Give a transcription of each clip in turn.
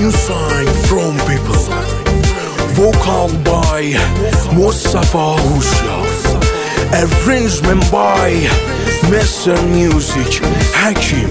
new sign from people. Vocal by Mustafa Husha. Arrangement by Mr. Music Hakim.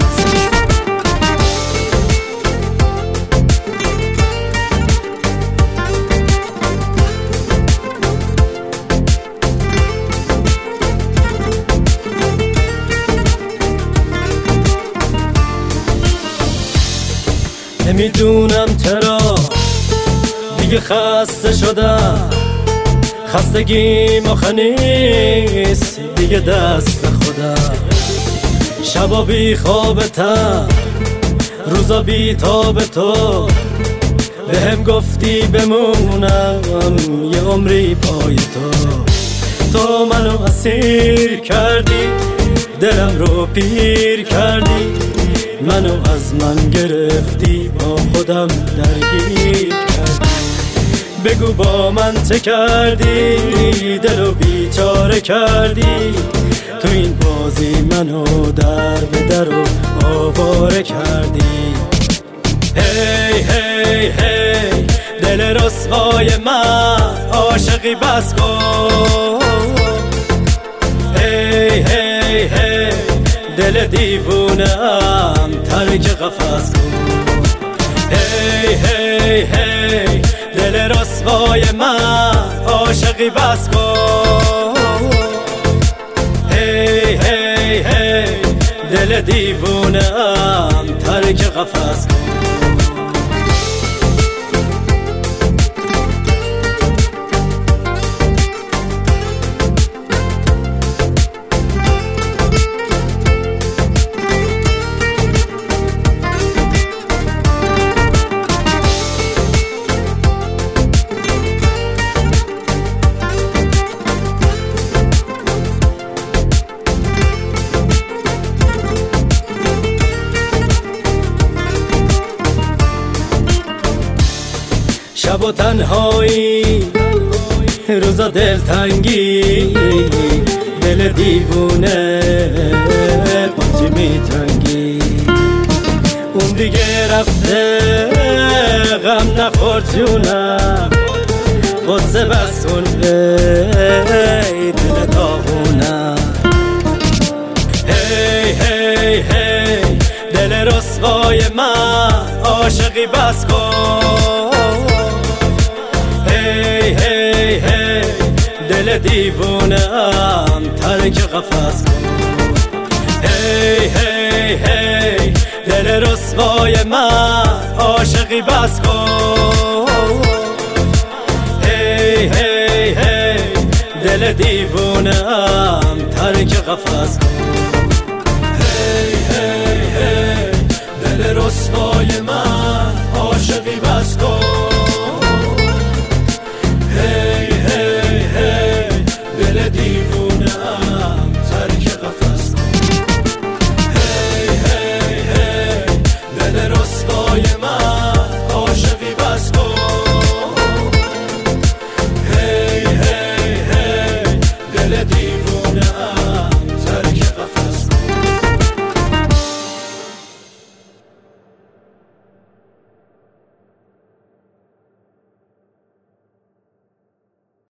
نمیدونم چرا دیگه خسته شدم، خستگیم آخه نیست دیگه دست خودم. شبا بی خوابتم، روزا بی تاب تو، بهم گفتی بمونم یه عمری پای تو منو اسیر کردی، دلم رو پیر کردی، منو از من گرفتی، با خودم درگیر کردی. بگو با من چه کردی، دلو بیچاره کردی، تو این بازی منو در به در و آواره کردی. هی هی هی دل رسوای من، عاشقی بس کن. هی هی هی دل دیوونم، ترک قفس کن. هی هی هی دل رسوای من، عاشقی بس کن. هی هی هی دل دیوونم، ترک قفس کن. شب و تنهایی، روزا دلتنگی، دل دیوونه پاچی میتنگی. اون دیگه رفته غم نخور جونم، غصه بسون ای دل داغونم. هی هی هی دل رسوای من، عاشقی بس کن. هی هی هی دل دیوونم، ترک قفس کن. هی هی هی دل رسوای من، عاشقی بس کن. هی هی هی دل دیوونم، ترک قفس کن.